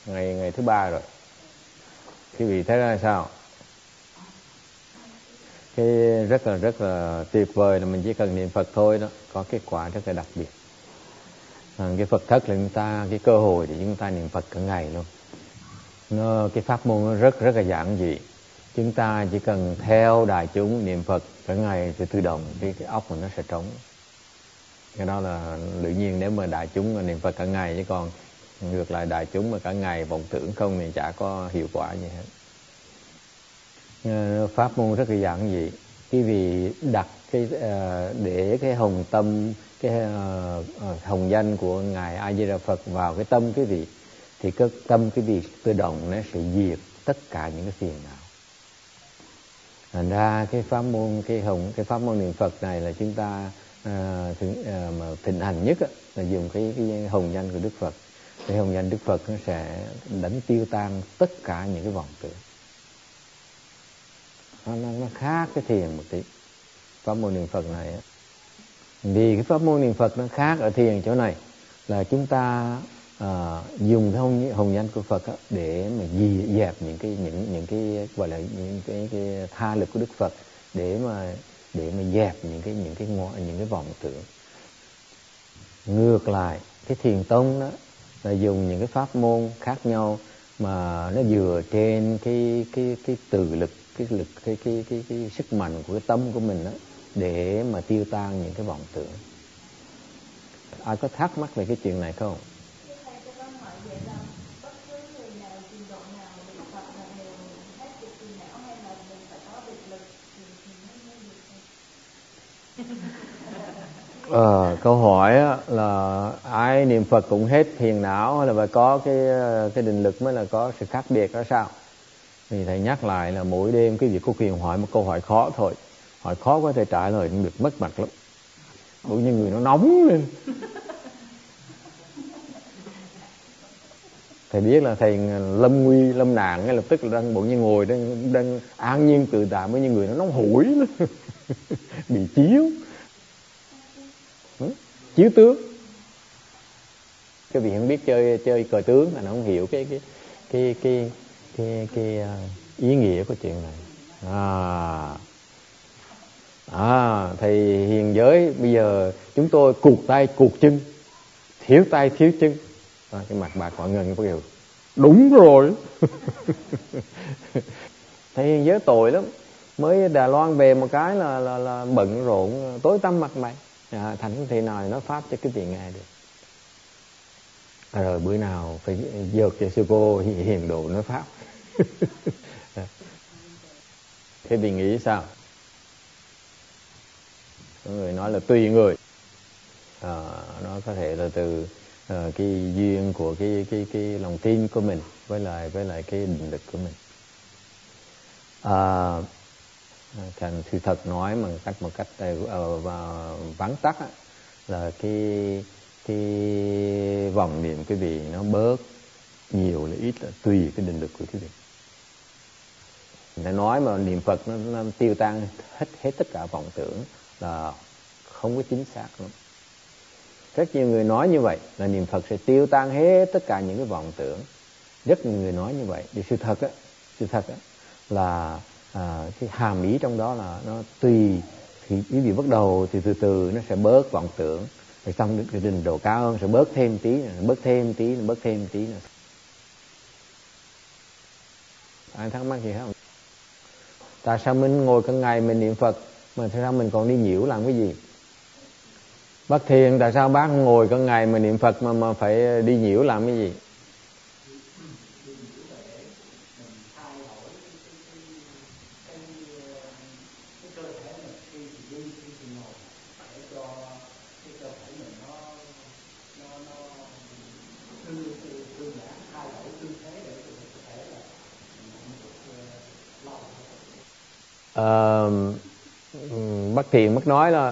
ngày thứ 3 rồi. Quý vị thấy ra sao? Cái rất là tuyệt vời là mình chỉ cần niệm Phật thôi đó, có kết quả rất là đặc biệt. Cái Phật thất là chúng ta cái cơ hội để chúng ta niệm Phật cả ngày luôn. Cái pháp môn nó rất là giản dị. Chúng ta chỉ cần theo đại chúng niệm Phật cả ngày thì tự động cái óc mình nó sẽ trống. Cái đó là tự nhiên nếu mà đại chúng niệm Phật cả ngày, chứ còn ngược lại đại chúng mà cả ngày vọng tưởng không thì chả có hiệu quả gì hết. Pháp môn rất là giản dị. Quý vị đặt để cái hồng tâm, cái hồng danh của ngài A Di Đà Phật vào cái tâm quý vị, thì cái tâm quý vị tự động nó sẽ diệt tất cả những cái phiền não. Thành ra cái pháp môn niệm Phật này là chúng ta mà thịnh hành nhất là dùng cái hồng danh của Đức Phật. Cái hồng danh Đức Phật nó sẽ đánh tiêu tan tất cả những cái vọng tưởng. Nó khác cái thiền một tí. Pháp môn niệm Phật này vì cái pháp môn niệm Phật nó khác ở thiền chỗ này là chúng ta dùng cái hồng danh của Phật để mà dẹp những cái gọi là những cái tha lực của Đức Phật, để mà dẹp những cái vọng tưởng. Ngược lại cái thiền tông đó là dùng những cái pháp môn khác nhau mà nó dựa trên cái từ lực, cái sức mạnh của cái tâm của mình đó, để mà tiêu tan những cái vọng tưởng. Ai có thắc mắc về cái chuyện này không? Câu hỏi là ai niệm Phật cũng hết phiền não, hay là phải có cái định lực mới là có sự khác biệt đó sao? Thì thầy nhắc lại là mỗi đêm quý vị có quyền hỏi một câu hỏi khó thôi. Hỏi khó quá thầy trả lời cũng được mất mặt lắm. Bỗng nhiên người nó nóng lên. Thầy biết là thầy lâm nguy lâm nạn, ngay lập tức là bỗng nhiên ngồi đang an nhiên tự tại, với những người nó nóng hổi lên. Bị chiếu tướng. Cái vị không biết chơi cờ tướng là nó không hiểu cái ý nghĩa của chuyện này. Thầy hiền giới bây giờ chúng tôi cụt tay cụt chân, thiếu tay thiếu chân. Cái mặt bà Quả Ngân có kiểu đúng rồi. Thầy hiền giới tội lắm, mới Đài Loan về một cái là bận rộn tối tăm mặt mày, thành không thể nào nói pháp cho cái vị nghe được. Rồi bữa nào phải dợt cho sư cô hiền độ nói pháp. Thế vị nghĩ sao? Có người nói là tùy người. Nó có thể là từ cái duyên của cái lòng tin của mình với lại cái định lực của mình. Thành sự thật nói một cách vắn tắt là cái vọng niệm quý vị nó bớt nhiều là ít là tùy cái định lực của quý vị. Người nói mà niệm Phật nó tiêu tan hết tất cả vọng tưởng là không có chính xác lắm. Rất nhiều người nói như vậy là niệm Phật sẽ tiêu tan hết tất cả những cái vọng tưởng. Rất nhiều người nói như vậy. Thì sự thật là cái hàm ý trong đó là nó tùy. Thì quý vị bắt đầu thì từ từ nó sẽ bớt vọng tưởng. Rồi xong cái trình độ cao hơn sẽ bớt thêm tí, bớt thêm tí nữa. Ai thắc mắc gì không? Tại sao mình ngồi cả ngày mình niệm Phật mà tại sao mình còn đi nhiễu làm cái gì? Bác Thiền, tại sao bác ngồi cả ngày mà niệm Phật mà phải đi nhiễu làm cái gì? Bác Thiền mất nói là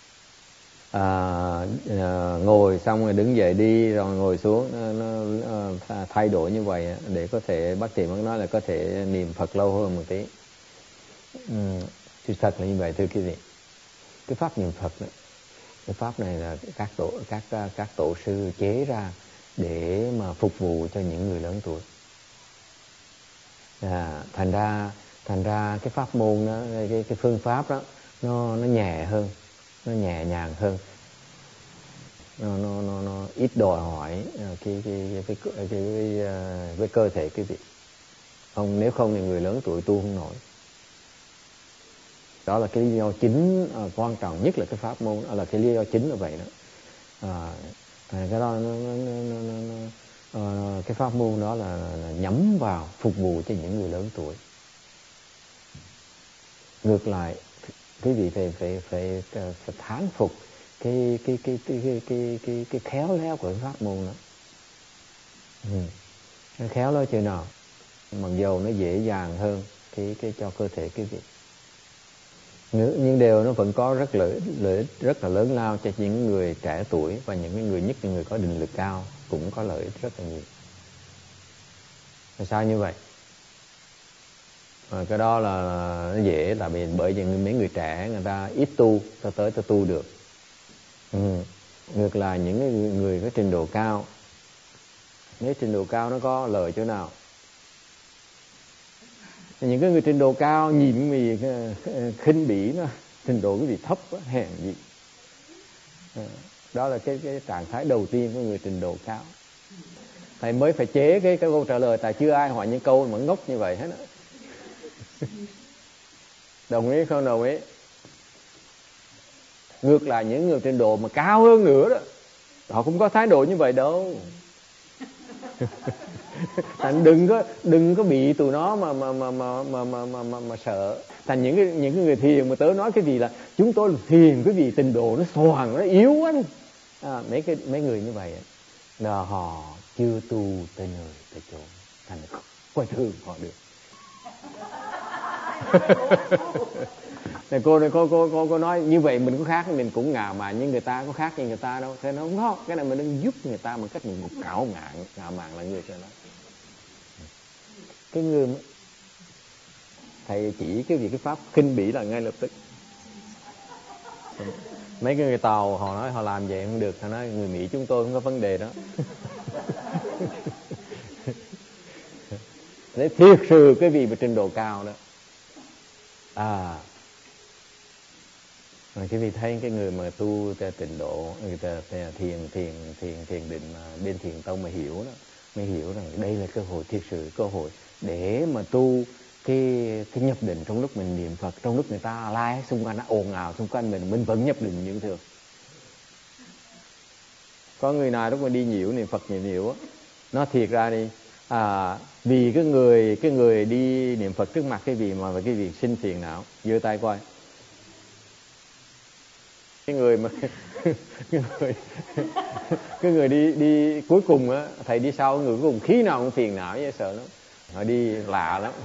ngồi xong rồi đứng dậy đi rồi ngồi xuống, nó thay đổi như vậy để có thể bác Thiền mất nói là có thể niệm Phật lâu hơn một tí. Sự thật là như vậy thưa quý vị. Cái pháp niệm Phật đó, cái pháp này là các tổ sư chế ra để mà phục vụ cho những người lớn tuổi. Thành ra cái pháp môn đó, cái phương pháp đó nó nhẹ hơn, nó nhẹ nhàng hơn, nó ít đòi hỏi với cơ thể quý vị. Nếu không thì người lớn tuổi tu không nổi. Đó là cái lý do chính quan trọng nhất, là cái pháp môn đó là cái lý do chính là vậy đó. Cái đó cái pháp môn đó là nhắm vào phục vụ cho những người lớn tuổi. Ngược lại, quý vị phải thán phục cái khéo léo của cái pháp môn đó. Nó khéo léo chừng nào, mặc dầu nó dễ dàng hơn cái cho cơ thể quý vị, nhưng đều nó vẫn có lợi ích rất là lớn lao cho những người trẻ tuổi, và những người, nhất là người có định lực cao cũng có lợi ích rất là nhiều. Tại sao như vậy? Cái đó là nó dễ, là bởi vì mấy người trẻ người ta ít tu, ta tu được. Ngược lại những người có trình độ cao, nếu trình độ cao nó có lợi chỗ nào? Những cái người trình độ cao nhìn vì khinh bỉ nó, trình độ cái gì thấp quá, hèn gì. Đó là cái trạng thái đầu tiên của người trình độ cao. Thầy mới phải chế cái câu trả lời, tại chưa ai hỏi những câu mà ngốc như vậy hết á. Đồng ý không đồng ý? Ngược lại những người trình độ mà cao hơn nữa đó, họ không có thái độ như vậy đâu. Thành đừng có bị tụi nó mà sợ. Thành những cái người thiền mà tớ nói cái gì là chúng tôi thiền cái gì trình độ nó xoàng, nó yếu quá. Mấy người như vậy là họ chưa tu tới nơi tới chỗ, thành coi thường họ được. Này cô nói như vậy mình có khác, mình cũng ngạo mạn, nhưng người ta có khác như người ta đâu. Thế nó không có, cái này mình đang giúp người ta một cách một ngạo mạn là người cho nó. Cái người thầy chỉ cái việc cái pháp khinh bỉ là ngay lập tức. Mấy cái người Tàu họ nói họ làm vậy không được, họ nói người Mỹ chúng tôi không có vấn đề đó. Để thiệt sự cái vị mà trình độ cao đó. Cái vị thấy cái người mà tu trình độ, người ta thiền định mà bên Thiền tông mà hiểu đó, mới hiểu rằng đây là cơ hội, thiệt sự cơ hội để mà tu cái nhập định. Trong lúc mình niệm Phật, trong lúc người ta lai xung quanh, nó ồn ào xung quanh mình vẫn nhập định như thường. Có người nào lúc mà đi nhiễu niệm Phật nhiều á, nó thiệt ra đi, vì cái người đi niệm Phật trước mặt cái vị mà cái vị sinh phiền não, giơ tay coi. Cái người mà cái người đi cuối cùng á, thầy đi sau, người cuối cùng khí nào cũng phiền não với sợ lắm. Họ đi lạ lắm.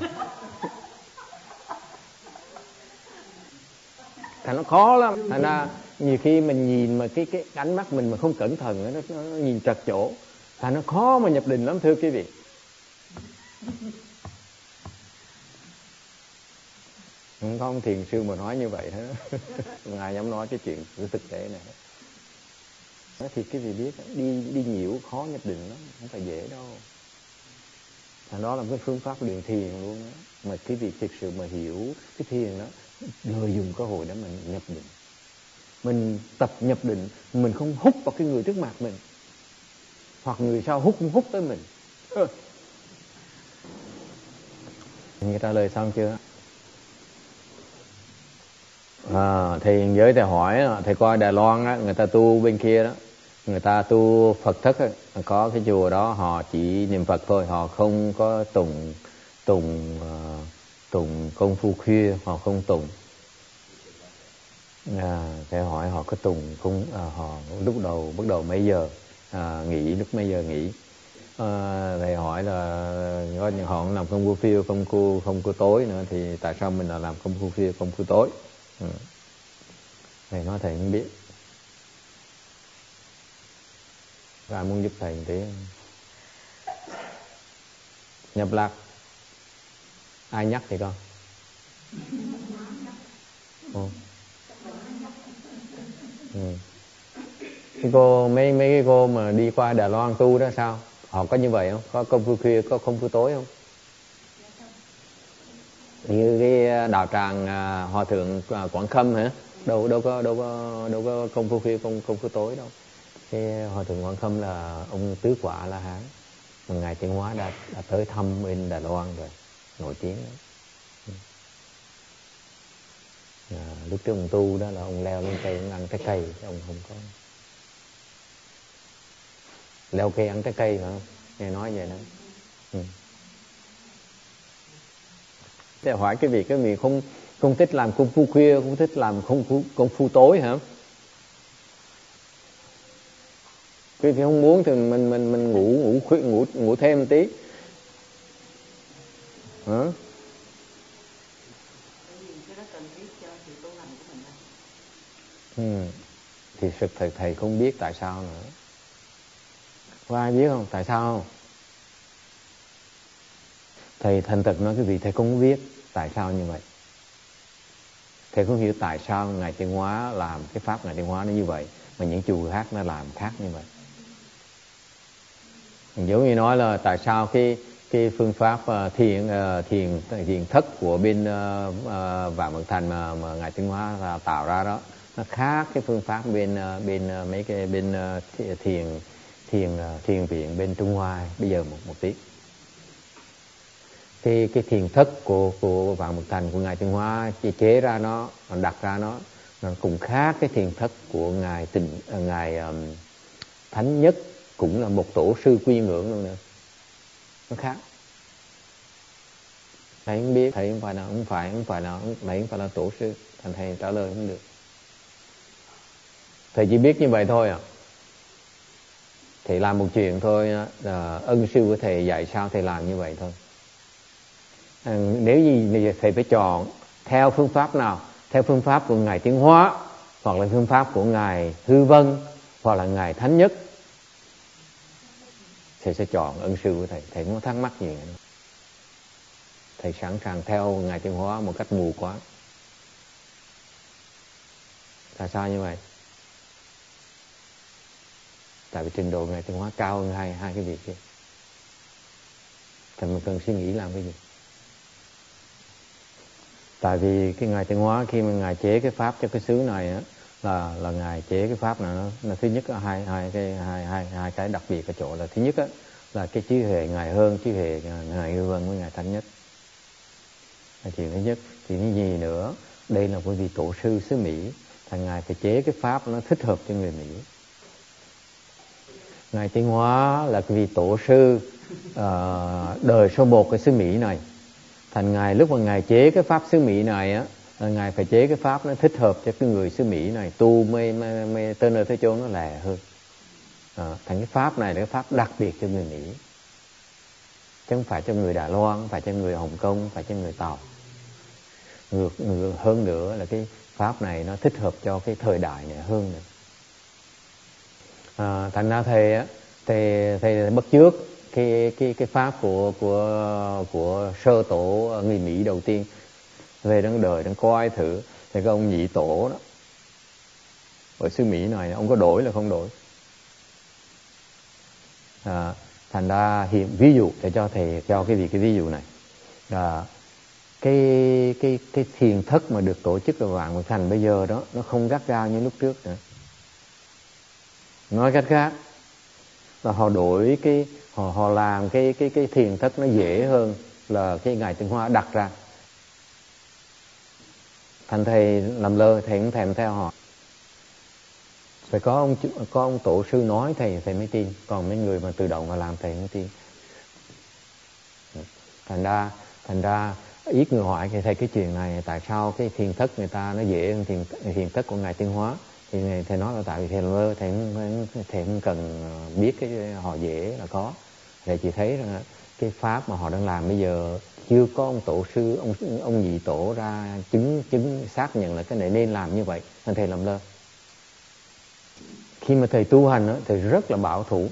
Thành nó khó lắm. Thành ra nhiều khi mình nhìn mà cái ánh mắt mình mà không cẩn thận nó nhìn trật chỗ, thành nó khó mà nhập định lắm thưa quý vị. Không có ông thiền sư mà nói như vậy hết. Không ai dám nói cái chuyện thực tế này. Nói thì cái gì biết, đi nhiễu khó nhập định lắm, không phải dễ đâu. Thành đó là cái phương pháp luyện thiền luôn đó. Mà cái việc thực sự mà hiểu cái thiền đó, lợi dụng cơ hội đó mình nhập định. Mình tập nhập định, mình không hút vào cái người trước mặt mình, hoặc người sau hút tới mình. Người trả lời xong chưa? Thì giới thầy hỏi, thầy coi Đài Loan á, người ta tu bên kia đó, người ta tu Phật thất á, có cái chùa đó họ chỉ niệm Phật thôi, họ không có tụng công phu khuya, họ không tụng. Thầy hỏi họ có tụng không? Họ lúc đầu bắt đầu mấy giờ nghỉ, lúc mấy giờ nghỉ. Thầy hỏi là họ làm công phu khuya, không có tối nữa, thì tại sao mình là làm công phu khuya, công phu tối? Thầy nói thầy không biết. Ai muốn giúp thầy một tí? Nhập lạc ai nhắc thì con? mấy cái cô mà đi qua Đài Loan tu đó sao, họ có như vậy không, có công phu khuya, có công phu tối không? Như cái đạo tràng hòa thượng Quảng Khâm hả, đâu có công phu khuya, công phu tối đâu. Cái hòa thượng Quảng Khâm là ông tứ quả A La Hán, mà ngài Tiến Hóa đã tới thăm bên Đài Loan rồi, nổi tiếng đó. Lúc trước ông tu đó là ông leo lên cây, ông ăn trái cây, ông không có leo cây ăn trái cây, phải không? Nghe nói vậy đó. Để hỏi cái việc không thích làm công phu khuya, không thích làm công phu tối hả? Khi không muốn thì mình ngủ thêm một tí. Hả? Thì sự thầy không biết tại sao nữa. Có ai biết không? Tại sao không? Thầy thành thật nói cái gì thầy không biết tại sao như vậy. Thầy không hiểu tại sao Ngài Tiến Hóa làm cái pháp Ngài Tiến Hóa nó như vậy, mà những chùa khác nó làm khác như vậy. Giống như nói là tại sao cái phương pháp thiền thất của bên Vạn Vận Thành mà Ngài Tiến Hóa tạo ra đó, nó khác cái phương pháp bên mấy cái bên thiền viện bên Trung Hoa bây giờ một tí. Cái thiền thất của Vạn Vận Thành của Ngài Tiến Hóa chế ra nó đặt ra nó cũng khác cái thiền thất của ngài Thánh Nhất, cũng là một tổ sư quy ngưỡng luôn nữa, nó khác. Thầy không biết, thầy không phải là tổ sư, thành thầy trả lời không được. Thầy chỉ biết như vậy thôi à. Thầy làm một chuyện thôi, ân sư của thầy dạy sao thầy làm như vậy thôi. Nếu như thầy phải chọn theo phương pháp nào, theo phương pháp của Ngài Tiến Hóa, hoặc là phương pháp của Ngài Hư Vân, hoặc là Ngài Thánh Nhất, thầy sẽ chọn ân sư của thầy. Thầy không có thắc mắc gì nữa. Thầy sẵn sàng theo Ngài Tiến Hóa một cách mù quáng. Tại sao như vậy? Tại vì trình độ Ngài Tiến Hóa cao hơn hai cái việc kia. Thầy mình cần suy nghĩ làm cái gì? Tại vì cái Ngài Tiến Hóa khi mà Ngài chế cái pháp cho cái xứ này á, là Ngài chế cái pháp này nó thứ nhất là hai cái đặc biệt ở chỗ là thứ nhất á, là cái trí huệ Ngài Hơn, trí huệ Ngài Hư Vân với Ngài Thánh Nhất. Là chuyện thứ nhất. Chuyện thứ gì nữa, đây là bởi vì tổ sư xứ Mỹ, thành Ngài phải chế cái pháp nó thích hợp cho người Mỹ. Ngài Tiến Hóa là cái vị tổ sư đời số 1 cái xứ Mỹ này. Thành Ngài lúc mà Ngài chế cái pháp xứ Mỹ này á, Ngài phải chế cái pháp nó thích hợp cho cái người xứ Mỹ này tu mê tới nơi tới chốn nó lẹ hơn. Thành cái pháp này là cái pháp đặc biệt cho người Mỹ, chứ không phải cho người Đài Loan, không phải cho người Hồng Kông, không phải cho người Tàu. Ngược hơn nữa là cái pháp này nó thích hợp cho cái thời đại này hơn nữa. Thành ra thầy bắt chước cái pháp của sơ tổ người Mỹ đầu tiên về đang đời đang coi thử thì cái ông nhị tổ đó ở xứ Mỹ này, ông có đổi là không đổi. Thành ra ví dụ để cho thầy cho cái ví dụ này là cái thiền thất mà được tổ chức ở Vạn Vận Thành bây giờ đó, nó không gắt gao như lúc trước nữa. Nói cách khác là họ đổi họ làm cái thiền thất nó dễ hơn là cái Ngài Tiến Hóa đặt ra. Thành thầy làm lơ, thầy cũng thèm theo họ. Phải có ông tổ sư nói thầy mới tin, còn mấy người mà tự động mà làm thầy không tin. Thành ra ít người hỏi thầy cái chuyện này, tại sao cái thiền thất người ta nó dễ hơn thiền thất của Ngài Tiến Hóa. Thì thầy nói là tại vì thầy làm lơ, thầy không cần biết cái họ dễ là có. Thầy chỉ thấy rằng cái pháp mà họ đang làm bây giờ chưa có ông tổ sư, ông nhị tổ ra chứng xác nhận là cái này nên làm như vậy, nên thầy làm lơ. Khi mà thầy tu hành đó, thầy rất là bảo thủ.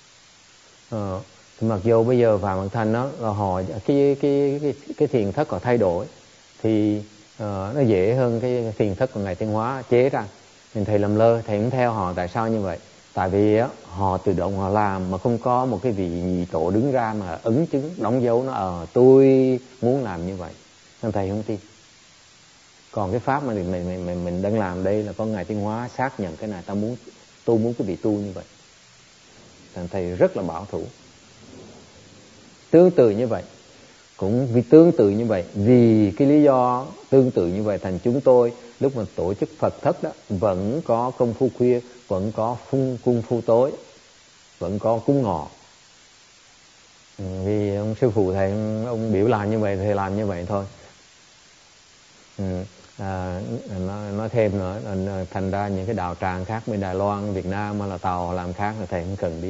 Mặc dù bây giờ Vạn Vận Thành đó là họ cái thiền thất họ thay đổi thì nó dễ hơn cái thiền thất của Ngài Tiến Hóa chế ra, nên thầy làm lơ, thầy cũng theo họ. Tại sao như vậy? Tại vì á, họ tự động họ làm mà không có một cái vị nhị tổ đứng ra mà ấn chứng đóng dấu nó tôi muốn làm như vậy, nên thầy không tin. Còn cái pháp mà mình đang làm đây là có Ngài Tiến Hóa xác nhận cái này, tôi muốn cái vị tu như vậy, nên thầy rất là bảo thủ. Tương tự như vậy, cũng vì tương tự như vậy, vì cái lý do tương tự như vậy thành chúng tôi lúc mà tổ chức Phật thất đó vẫn có công phu khuya, vẫn có cung phu tối, vẫn có cúng ngọ. Vì ông sư phụ thầy ông biểu làm như vậy, thầy làm như vậy thôi. Nói thêm nữa, thành ra những cái đạo tràng khác bên Đài Loan, Việt Nam hay là Tàu làm khác là thầy không cần biết.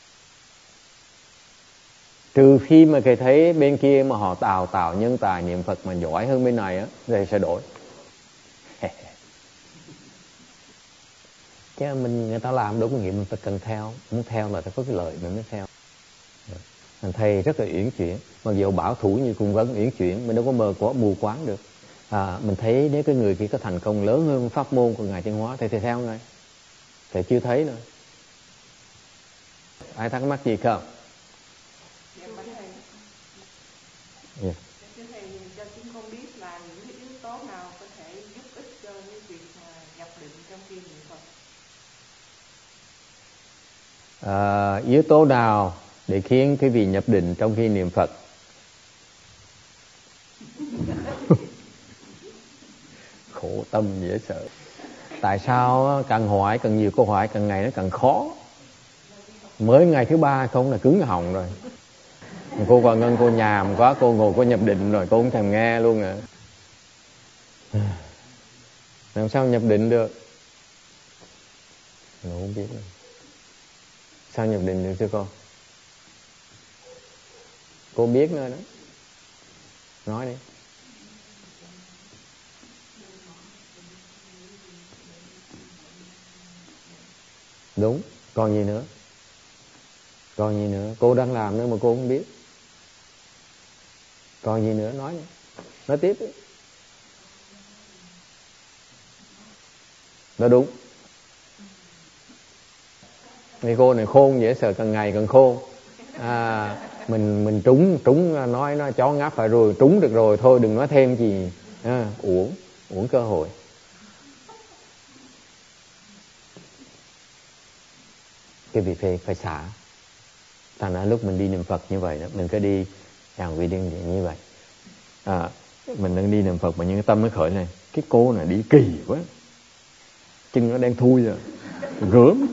Trừ khi mà thầy thấy bên kia mà họ tạo nhân tài niệm Phật mà giỏi hơn bên này á, thầy sẽ đổi. Chứ người ta làm đâu có nghĩa mình phải cần theo, muốn theo là phải có cái lợi mình mới theo. Thầy rất là uyển chuyển, mặc dù bảo thủ như cùng vấn uyển chuyển, mình đâu có mù quáng được. Mình thấy nếu cái người kia có thành công lớn hơn pháp môn của Ngài Tiến Hóa, thầy theo ngay. Thầy chưa thấy nữa. Ai thắc mắc gì không? Yeah. Thưa thầy, cho chúng con biết là những cái yếu tố nào có thể giúp ích cho cái việc nhập định trong khi niệm Phật? Yếu tố nào để khiến cái vị nhập định trong khi niệm Phật? Khổ tâm dễ sợ. Tại sao càng hỏi càng nhiều câu hỏi, càng ngày nó càng khó. Mới ngày thứ 3 không là cứng họng rồi. Cô Hoàng Ngân cô nhàm quá, cô ngồi cô nhập định rồi cô không thèm nghe luôn à. Làm sao nhập định được? Tôi không biết nữa. Sao nhập định được thưa cô? Cô biết nữa đó. Nói đi. Đúng, còn gì nữa? Còn gì nữa? Cô đang làm nữa mà cô không biết. Còn gì nữa? Nói đi. Nói tiếp đi. Đó đúng. Mấy cô này khôn dễ sợ, càng ngày càng khôn. Mình trúng nói nó chó ngáp phải rồi, trúng được rồi thôi đừng nói thêm gì. Uổng cơ hội. Cái việc phải xả. Thành ra lúc mình đi niệm Phật như vậy đó, mình cứ đi hàng vị điên như vậy. Mình đang đi niệm Phật mà những cái tâm nó khởi này, cái cô này đi kỳ quá, chân nó đang thui rồi, gớm.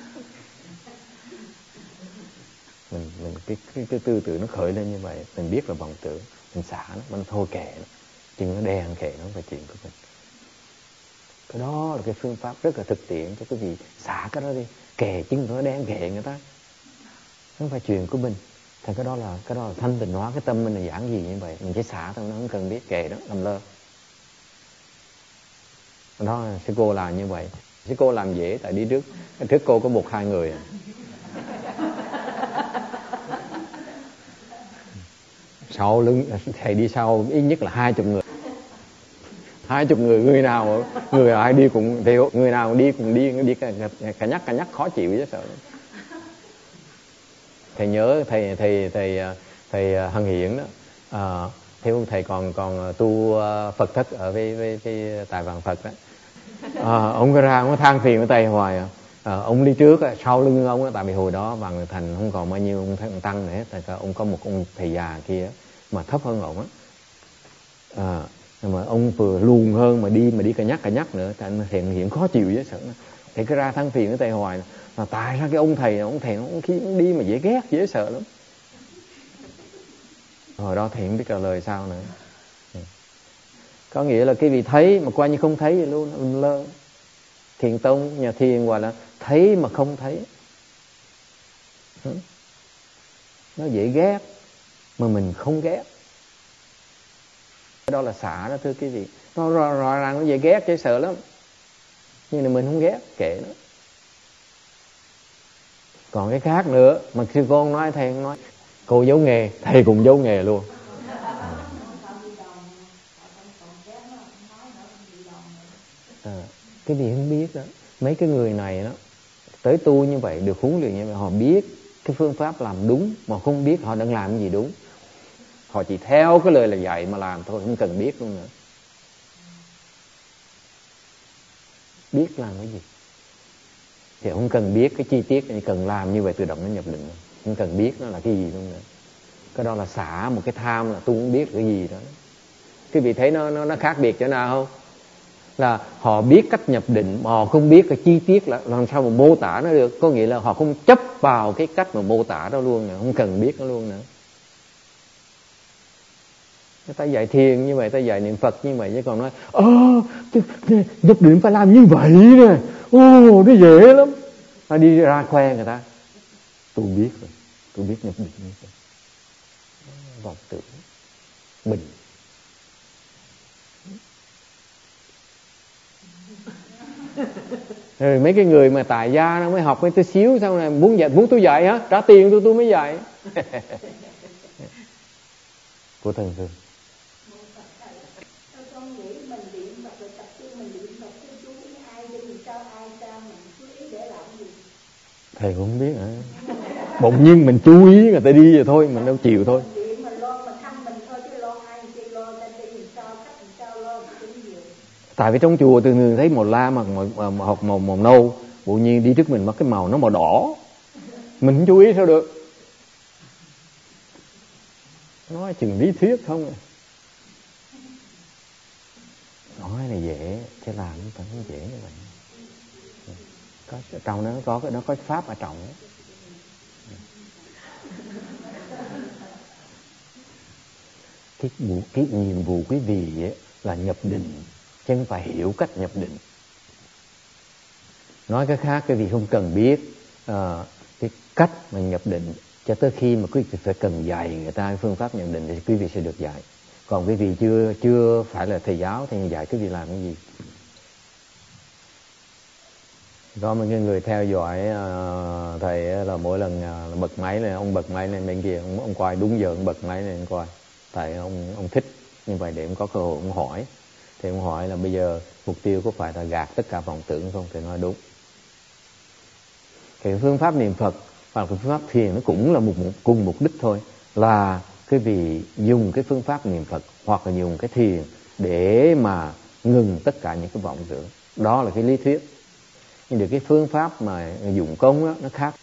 Mình cái tư tưởng nó khởi lên như vậy, mình biết là vọng tưởng, mình xả nó, mình thôi kệ nó, chân nó đen kệ nó về chuyện của mình. Cái đó là cái phương pháp rất là thực tiễn cho quý vị, xả cái đó đi, kệ chân nó đen kệ người ta, không phải chuyện của mình. Thì cái đó là thanh tịnh hóa cái tâm mình là giảng gì như vậy, mình chỉ xả thôi, nó không cần biết kệ đó, làm lơ. Đó sư cô làm như vậy. Sư cô làm dễ, tại đi trước cô có 1-2 người. Sau lưng thầy đi sau ít nhất là 20 người. 20 người, người ai đi cũng theo, người nào đi cũng đi cả nhắc khó chịu chứ sợ. Thầy nhớ thầy Hằng Hiển đó, theo thầy còn tu Phật thất ở với tại Vạn Phật đó. Ông ra ông than phiền với thầy hoài. Ông đi trước sau lưng ông, tại vì hồi đó Vạn Thành không còn bao nhiêu ông tăng nữa, tại ông có một ông thầy già kia mà thấp hơn ông á. Mà ông vừa luồn hơn mà đi cả nhắc nữa, tại anh Hằng Hiển khó chịu với sợ. Thì cứ ra than phiền với thầy hoài là tại sao cái ông thầy nó khi đi mà dễ ghét dễ sợ lắm. Hồi đó thầy không biết trả lời sao nữa. Có nghĩa là cái vị thấy mà coi như không thấy vậy luôn, lơ. Thiền tông, nhà thiền gọi là thấy mà không thấy. Nó dễ ghét mà mình không ghét. Đó là xả đó thưa quý vị. Nó rõ ràng nó dễ ghét dễ sợ lắm, nhưng mà mình không ghét, kệ nó. Còn cái khác nữa mà sư cô nói, thầy không nói, cô giấu nghề, thầy cũng giấu nghề luôn. Cái gì không biết đó. Mấy cái người này đó tới tu như vậy, được huấn luyện như vậy, họ biết cái phương pháp làm đúng, mà không biết họ đang làm cái gì đúng. Họ chỉ theo cái lời là dạy mà làm thôi, không cần biết luôn nữa. Biết làm cái gì thì không cần biết cái chi tiết, chỉ cần làm như vậy tự động nó nhập định, không cần biết nó là cái gì luôn nữa. Cái đó là xả một cái tham, là tôi không biết cái gì đó. Quý vị thấy nó khác biệt chỗ nào không? Là họ biết cách nhập định, mà họ không biết cái chi tiết là làm sao mà mô tả nó được. Có nghĩa là họ không chấp vào cái cách mà mô tả đó luôn nữa, không cần biết nó luôn nữa. Người ta dạy thiền như vậy, ta dạy niệm Phật như vậy, chứ còn nói nhập định phải làm như vậy nè, nó dễ lắm. Nó đi ra khoe người ta, tôi biết rồi, tôi biết nhập định như vậy. Vọng tưởng mình. Rồi mấy cái người mà tại gia nó mới học với tí xíu, sau này muốn tôi dạy hả, trả tiền tôi mới dạy. Của thần thương. Con nghĩ mình niệm Phật rồi tập trung mình niệm Phật cho chú với ai đi, ai sao mình chú ý để làm gì? Thầy cũng không biết hả? Bỗng nhiên mình chú ý người ta đi rồi thôi, mình đâu chịu thôi. Mình lo mà thăm mình thôi, chứ lo ai chứ lo ta đi làm sao, cách làm sao lo cũng nhiều. Tại vì trong chùa từ người thấy màu la mà học màu nâu, bỗng nhiên đi trước mình mất cái màu nó màu đỏ, mình không chú ý sao được. Nói chừng lý thuyết không à. Nói là dễ, chứ làm nó không dễ như vậy. Có trong đó có pháp ở trong đó. Cái nhiệm vụ quý vị ấy là nhập định, chứ không phải hiểu cách nhập định. Nói cái khác, quý vị không cần biết cái cách mà nhập định, cho tới khi mà quý vị phải cần dạy người ta phương pháp nhập định thì quý vị sẽ được dạy. Còn quý vị chưa phải là thầy giáo thì dạy quý vị làm cái gì? Có một người theo dõi thầy là mỗi lần bật máy lên, ông bật máy lên bên kia, ông coi đúng giờ ông bật máy lên ông coi. Tại ông thích như vậy để ông có cơ hội ông hỏi. Thì ông hỏi là bây giờ mục tiêu có phải là gạt tất cả vọng tưởng không? Thì nói đúng. Cái phương pháp niệm Phật và phương pháp thiền nó cũng là cùng mục đích thôi, là quý vị dùng cái phương pháp niệm Phật hoặc là dùng cái thiền để mà ngừng tất cả những cái vọng tưởng. Đó là cái lý thuyết. Nhưng được cái phương pháp mà dụng công đó, nó khác.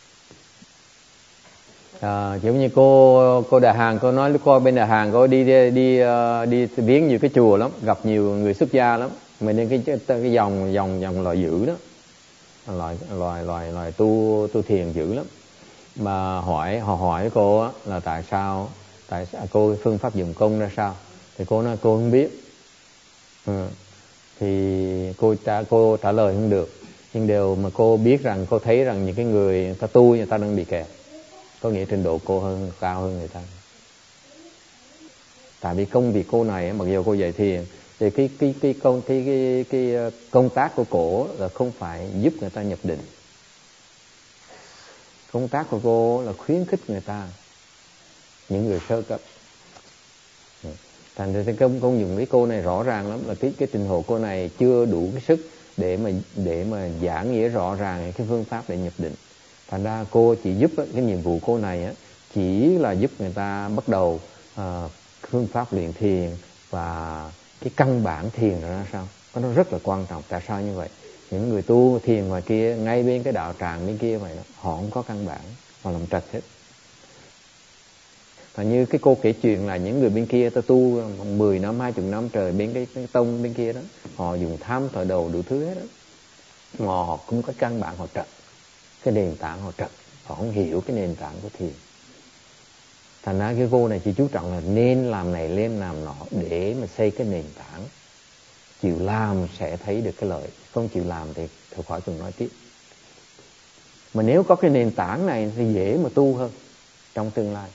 Giống như cô Đà Hàn, cô nói lúc coi bên Đà Hàn cô đi viếng nhiều cái chùa lắm, gặp nhiều người xuất gia lắm, mà nên cái dòng loài dữ đó, loài tu thiền dữ lắm. Mà họ hỏi cô á, là tại sao cô phương pháp dụng công ra sao, thì cô nói cô không biết. Thì cô trả lời không được. Nhưng điều mà cô biết rằng, cô thấy rằng những cái người ta tu, người ta đang bị kẹt. Có nghĩa trình độ cô cao hơn người ta. Tại vì công việc cô này, mặc dù cô dạy thiền, thì cái công tác của cô là không phải giúp người ta nhập định. Công tác của cô là khuyến khích người ta, những người sơ cấp. Thành ra công dụng cái cô này rõ ràng lắm, là cái trình độ cô này chưa đủ cái sức để mà giảng nghĩa rõ ràng cái phương pháp để nhập định. Thành ra cô chỉ giúp, cái nhiệm vụ cô này chỉ là giúp người ta bắt đầu phương pháp luyện thiền và cái căn bản thiền ra sao. Nó rất là quan trọng. Tại sao như vậy? Những người tu thiền ngoài kia, ngay bên cái đạo tràng bên kia vậy đó, họ không có căn bản, họ làm trật hết. Và như cái cô kể chuyện là những người bên kia ta tu 10 năm, 20 năm trời bên cái tông bên kia đó, họ dùng tham thờ đầu đủ thứ hết đó. Mà họ cũng có căn bản, họ trật. Cái nền tảng họ trật, họ không hiểu cái nền tảng của thiền. Thành ra cái cô này chỉ chú trọng là nên làm này lên làm nọ để mà xây cái nền tảng. Chịu làm sẽ thấy được cái lợi, không chịu làm thì thôi khỏi cần nói tiếp. Mà nếu có cái nền tảng này thì dễ mà tu hơn trong tương lai.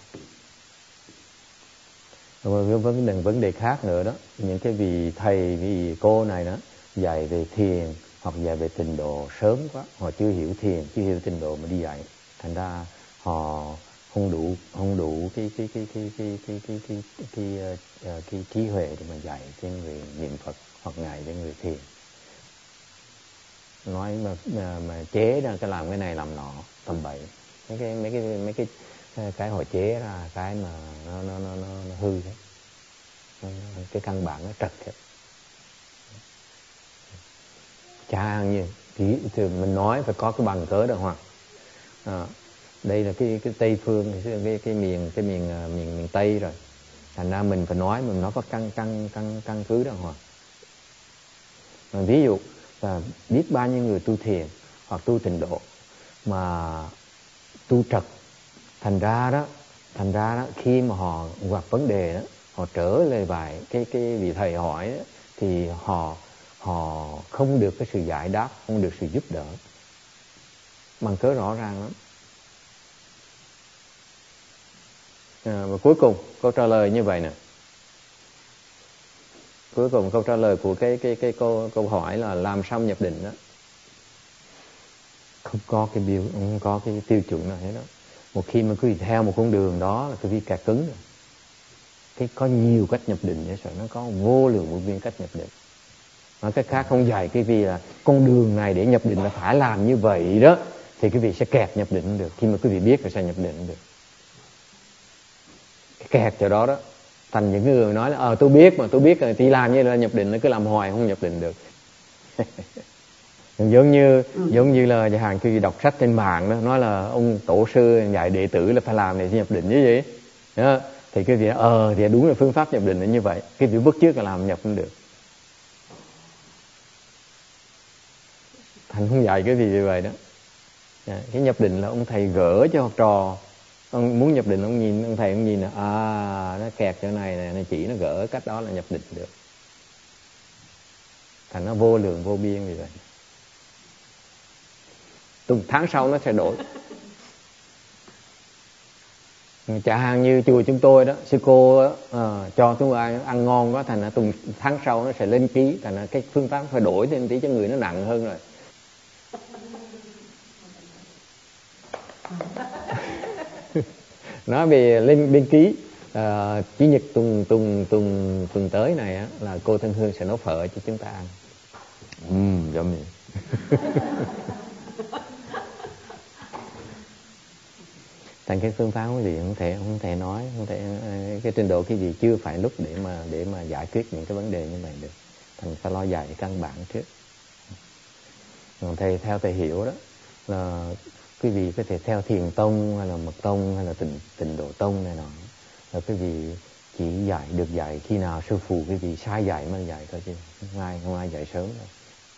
Rồi vấn đề khác nữa đó, những cái vị thầy, vị cô này đó dạy về thiền hoặc dạy về trình độ sớm quá, họ chưa hiểu thiền, chưa hiểu trình độ mà đi dạy, thành ra họ không đủ cái trí huệ để mà dạy cho người niệm Phật hoặc dạy cho người thiền. nói mà chế ra cái làm cái này làm nọ tầm bậy. Mấy cái họ chế ra cái mà nó hư đấy. Cái căn bản nó trật hết. Chả như thì mình nói phải có cái bằng cớ đàng hoàng. Đây là cái Tây phương, cái miền Tây rồi. Thành ra mình phải nói, mình nói có căn cứ đàng hoàng. Ví dụ là biết bao nhiêu người tu thiền hoặc tu tịnh độ mà tu trật, thành ra đó khi mà họ gặp vấn đề đó, họ trở lời bài cái vị thầy hỏi đó, thì họ không được cái sự giải đáp, không được sự giúp đỡ. Bằng cớ rõ ràng lắm. Và cuối cùng câu trả lời như vậy nè. Cuối cùng câu trả lời của cái câu hỏi là làm sao nhập định đó, không có cái tiêu chuẩn nào hết đó. Một khi mà quý vị theo một con đường đó là quý vị cà cứng rồi. Có nhiều cách nhập định vậy, nó có vô lượng vô biên cách nhập định. Nói cách khác không dạy quý vị là con đường này để nhập định là phải làm như vậy đó, thì quý vị sẽ kẹt nhập định không được. Khi mà quý vị biết là sẽ nhập định không được. Cái kẹt chỗ đó đó, thành những người nói là tôi biết rồi thì làm như là nhập định, nó cứ làm hoài không nhập định được. giống như là chẳng hạn khi đọc sách trên mạng đó, nói là ông tổ sư dạy đệ tử là phải làm để nhập định như vậy đó, thì cái việc thì đúng là phương pháp nhập định là như vậy, cái việc bước trước là làm nhập không được. Thành không dạy cái gì như vậy đó. Cái nhập định là ông thầy gỡ cho học trò. Ông muốn nhập định ông thầy nhìn là nó kẹt chỗ này nó chỉ nó gỡ cách đó là nhập định được. Thành nó vô lượng vô biên như vậy. Tuần tháng sau nó sẽ đổi. Chẳng hạn như chùa chúng tôi đó, sư cô cho chúng tôi ăn ngon quá, thành là tuần tháng sau nó sẽ lên ký, thành là cái phương pháp phải đổi thêm tí cho người nó nặng hơn rồi. Nói về lên bên ký, Chủ nhật tuần tới này á, là cô Thanh Hương sẽ nấu phở cho chúng ta ăn. Giọng miệng. Thành cái phương pháp gì không thể nói, cái trình độ cái gì chưa phải lúc để mà giải quyết những cái vấn đề như vậy được. Thành phải lo dạy căn bản trước. Còn theo thầy hiểu đó là quý vị có thể theo thiền tông hay là mật tông hay là tịnh độ tông này nọ, là quý vị chỉ được dạy khi nào sư phụ quý vị sai dạy mới dạy thôi, chứ không ai dạy sớm đâu.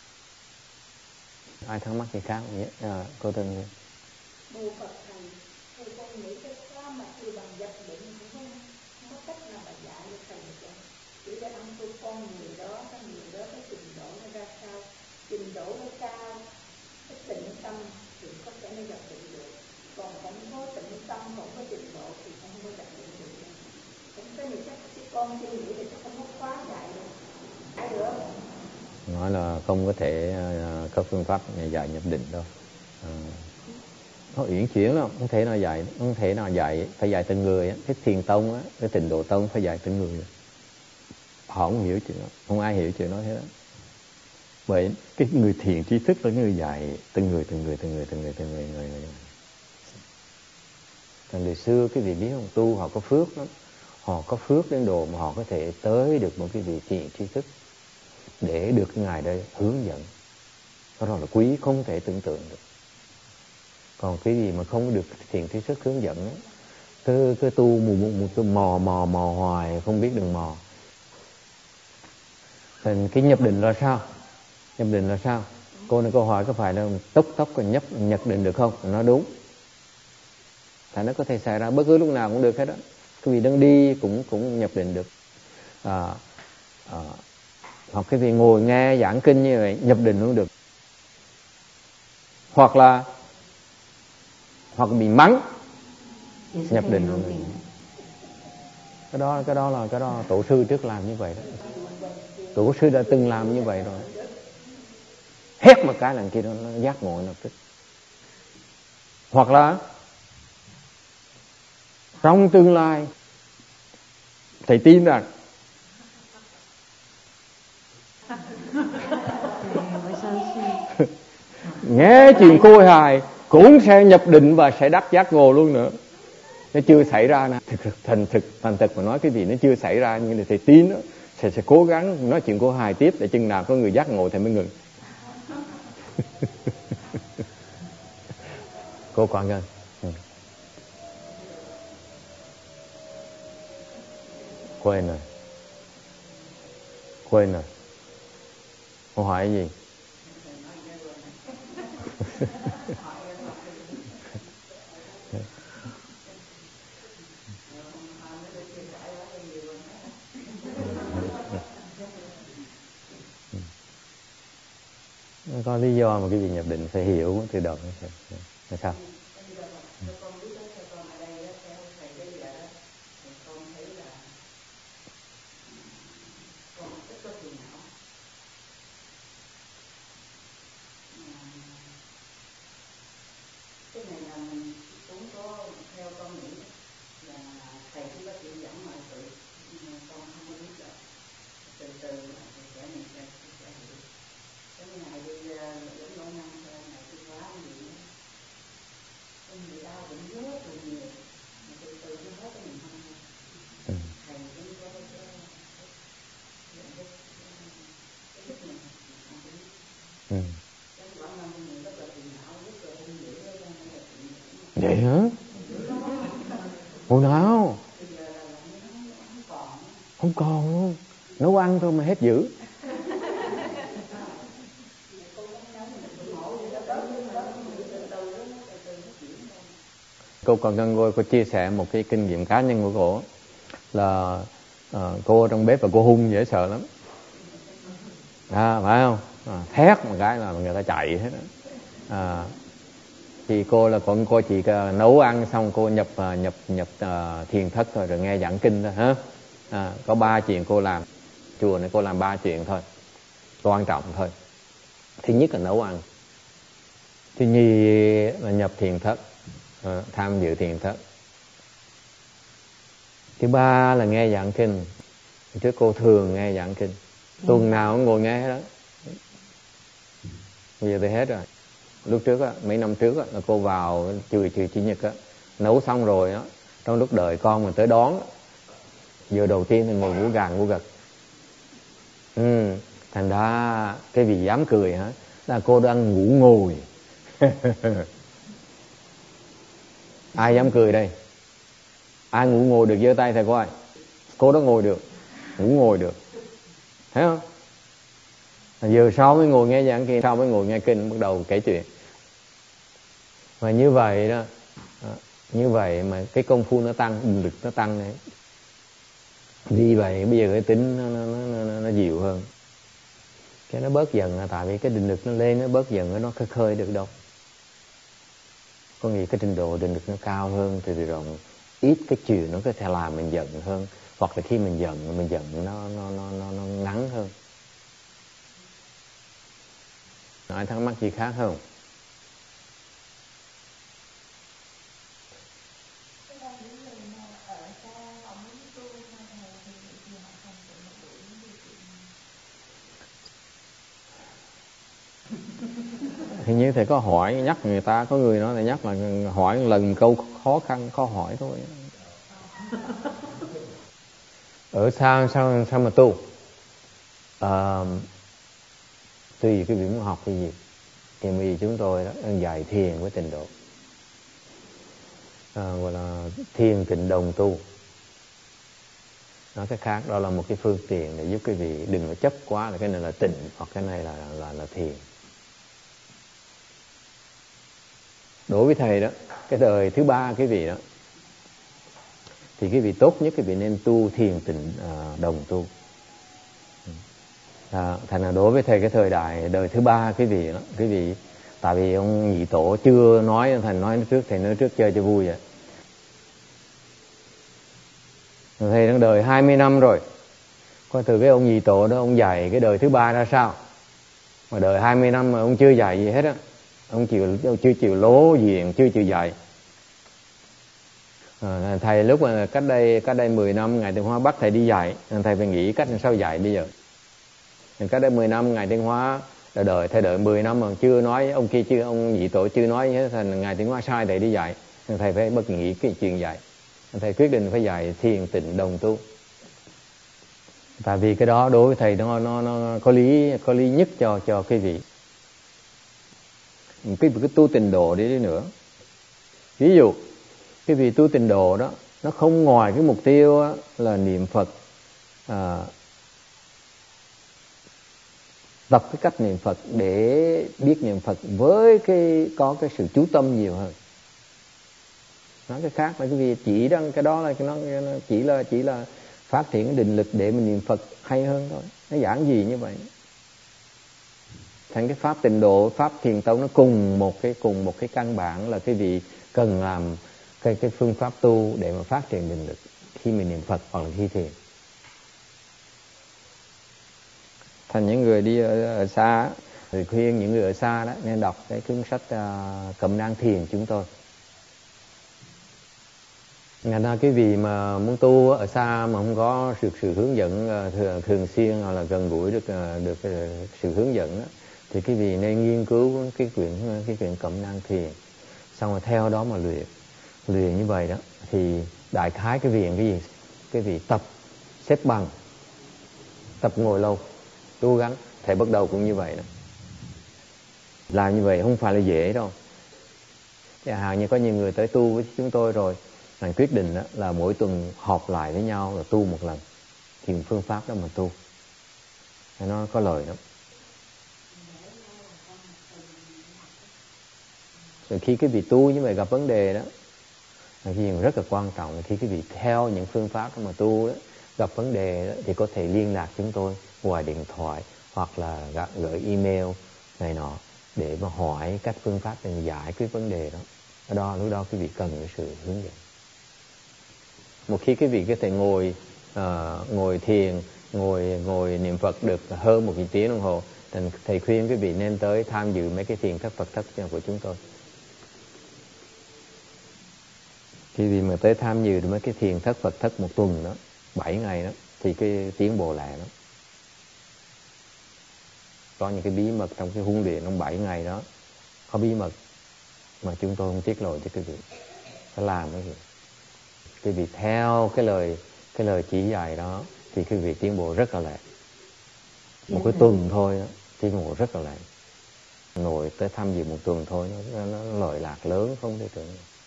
Ai thắc mắc gì khác không nhé? Cô Tân Nguyên. Mô Phật thầy, con nghĩ cái khóa mà từ bằng nhập định cũng không có cách nào mà dạy được thầy được. Chỉ để ăn tôi con người đó cái trình độ nó ra sao, trình độ nó cao, cái tịnh tâm thì có thể nó nhập định được. Còn không có tịnh tâm, không có trình độ thì không có nhập định được. Cũng có những cái con suy nghĩ thì không có khóa dạy được. Ai được? Nói là không có thể có phương pháp dạy nhập định đâu. Nó uyển chuyển lắm, không thể nào dạy, phải dạy từng người á. Cái thiền tông á, cái tịnh độ tông phải dạy từng người. Họ không hiểu chuyện đó, không ai hiểu chuyện đó hết đó. Bởi cái người thiền trí thức là người dạy từng người. Còn người xưa cái vị biết không, tu họ có phước lắm. Họ có phước đến độ mà họ có thể tới được một cái vị thiền trí thức để được ngài đây hướng dẫn. Đó là quý không thể tưởng tượng được. Còn cái gì mà không được thiền trí thức hướng dẫn, cứ tu mò hoài không biết đường mò. Thành cái nhập định là sao? Nhập định là sao? Cô này câu hỏi có phải là tốc còn nhập định được không? Nó đúng. Tại nó có thể xảy ra bất cứ lúc nào cũng được hết đó. Cái vị đang đi cũng nhập định được. Hoặc cái vị ngồi nghe giảng kinh như vậy nhập định cũng được. Hoặc bị mắng nhập định cũng được. Cái đó tổ sư trước làm như vậy đó. Tổ sư đã từng làm như vậy rồi. Hét một cái lần kia nó giác ngộ lập tức. Hoặc là trong tương lai thầy tin rằng nghe chuyện khôi hài cũng sẽ nhập định và sẽ đắc giác ngộ luôn nữa. Nó chưa xảy ra nè, thành thực mà nói cái gì nó chưa xảy ra, nhưng mà thầy tin đó, sẽ cố gắng nói chuyện khôi hài tiếp để chừng nào có người giác ngộ thầy mới ngừng. Cô Quang Ngân. Quên rồi. Cô hỏi cái gì? Có lý do mà cái gì nhập định phải hiểu từ đầu là sao? Cái này là mình cũng có theo con nghĩ là thầy cũng có chỉ dẫn mọi sự, nhưng mà con không có biết được. Từ từ là sẽ mình sẽ hiểu. Cái ngày đi đến nỗi năm ngày đi hóa gì đó, cái người đau cũng rất là nhiều, mà từ từ nó hết cái mình không. Thầy cũng có cái giúp mình không biết. Vậy hả? Hồi nào? Không còn luôn. Nấu ăn thôi mà hết dữ. Cô còn Ngân cô chia sẻ một cái kinh nghiệm cá nhân của cô là cô trong bếp và cô hung dễ sợ lắm. Phải không? Thét một cái là người ta chạy hết đó. Thì cô là cô chỉ nấu ăn xong cô nhập thiền thất thôi, rồi nghe giảng kinh thôi ha. Có 3 chuyện cô làm. Chùa này cô làm 3 chuyện thôi, quan trọng thôi. Thứ nhất là nấu ăn, thứ nhì là nhập thiền thất, tham dự thiền thất, thứ ba là nghe giảng kinh. Trước cô thường nghe giảng kinh, tuần nào cũng ngồi nghe hết đó. Bây giờ thì hết rồi. Lúc trước á, mấy năm trước á, là cô vào trừ chủ nhật á, nấu xong rồi á, trong lúc đợi con mình tới đón á, giờ đầu tiên thì ngồi ngủ gà ngủ gật. Thành ra cái vị dám cười hả, là cô đang ngủ ngồi. Ai dám cười đây? Ai ngủ ngồi được giơ tay thầy coi. Cô đó ngồi được, ngủ ngồi được, thấy không? Giờ sau mới ngồi nghe giảng kinh, sau mới ngồi nghe kinh, bắt đầu kể chuyện. Và như vậy đó, như vậy mà cái công phu nó tăng, định lực nó tăng này. Vì vậy bây giờ cái tính nó dịu hơn, cái nó bớt dần, là tại vì cái định lực nó lên, nó bớt dần, nó khơi được đâu. Có nghĩa cái trình độ định lực nó cao hơn thì rồi ít cái chuyện nó có thể làm mình giận hơn, hoặc là khi mình giận nó ngắn hơn. Ai thắc mắc gì khác không? Hình như thầy có hỏi nhắc người ta, có người nói là nhắc là hỏi lần câu khó khăn khó hỏi thôi. Ở sao mà tu? Tùy cái việc muốn học cái gì. Thì bây giờ chúng tôi đó dạy thiền với tịnh độ, gọi là thiền tịnh đồng tu. Nói cách khác, đó là một cái phương tiện để giúp quý vị đừng có chấp quá là cái này là tịnh hoặc cái này là thiền. Đối với thầy đó, cái đời thứ 3 quý vị đó, thì quý vị tốt nhất quý vị nên tu thiền tịnh đồng tu. Thành ra đối với thầy cái thời đại đời thứ 3 quý vị, tại vì ông nhị tổ chưa nói, thành nói trước, thầy nói trước chơi cho vui vậy. Thầy đang đời 20 năm rồi, coi từ cái ông nhị tổ đó ông dạy cái đời thứ 3 ra sao, mà đời 20 năm mà ông chưa dạy gì hết á. Ông chưa chịu lố diện, chưa chịu dạy. Thầy lúc mà cách đây 10 năm Ngài Tịnh Hóa bắt thầy đi dạy, thầy phải nghĩ cách làm sao dạy bây giờ. Cách đây 10 năm Ngài Tịnh Hóa Thầy đợi 10 năm mà chưa nói, ông kia chưa, ông nhị tổ chưa nói hết, thành Ngài Tiến Hóa sai thầy đi dạy. Thầy phải bất nghĩ cái chuyện dạy. Thầy quyết định phải dạy thiền tịnh đồng tu. Tại vì cái đó đối với thầy nó có lý nhất cho cái vị. Cái tu tịnh độ đi nữa. Ví dụ cái vị tu tịnh độ đó, nó không ngoài cái mục tiêu á, là niệm Phật, tập cái cách niệm Phật để biết niệm Phật với có cái sự chú tâm nhiều hơn. Nói cái khác là cái vị chỉ rằng cái đó là nó chỉ là phát triển định lực để mình niệm Phật hay hơn thôi. Nó giản dị như vậy. Thành cái pháp tịnh độ, pháp thiền tông nó cùng một cái căn bản là cái vị cần làm cái phương pháp tu để mà phát triển định lực khi mình niệm Phật hoặc là khi thiền. Thành những người đi ở xa thì khuyên những người ở xa đó nên đọc cái cuốn sách Cẩm Nang Thiền chúng tôi. Ngày nay cái vị mà muốn tu ở xa mà không có sự hướng dẫn thường xuyên hoặc là gần gũi được sự hướng dẫn đó, thì cái vị nên nghiên cứu cái quyển Cẩm Nang Thiền, xong rồi theo đó mà luyện như vậy đó. Thì đại khái cái gì cái vị tập xếp bằng, tập ngồi lâu, cố gắng. Thầy bắt đầu cũng như vậy đó. Làm như vậy không phải là dễ đâu. Chẳng hạn như có nhiều người tới tu với chúng tôi rồi, mình quyết định đó là mỗi tuần họp lại với nhau là tu một lần, thì phương pháp đó mà tu nó có lời lắm. Rồi khi cái vị tu như vậy gặp vấn đề đó, là cái gì rất là quan trọng là khi cái vị theo những phương pháp đó mà tu đó, gặp vấn đề đó, thì có thể liên lạc chúng tôi ngoài điện thoại hoặc là gửi email này nọ để mà hỏi cách phương pháp để giải quyết vấn đề đó. Lúc đó cái vị cần cái sự hướng dẫn. Một khi cái vị có thể ngồi thiền, ngồi niệm Phật được hơn 1 tiếng đồng hồ, thì thầy khuyên cái vị nên tới tham dự mấy cái thiền thất Phật thất của chúng tôi. Khi vị mà tới tham dự mấy cái thiền thất Phật thất 1 tuần đó, 7 ngày đó, thì cái tiến bộ lẹ lắm. Có những cái bí mật trong cái huấn luyện trong 7 ngày đó, có bí mật mà chúng tôi không tiết lộ cho quý vị. Phải làm cái gì? Quý vị theo cái lời chỉ dạy đó thì quý vị tiến bộ rất là lẹ. Một cái tuần thôi đó, tiến bộ rất là lẹ. Ngồi tới tham dự 1 tuần thôi nó lợi lạc lớn không thể tưởng.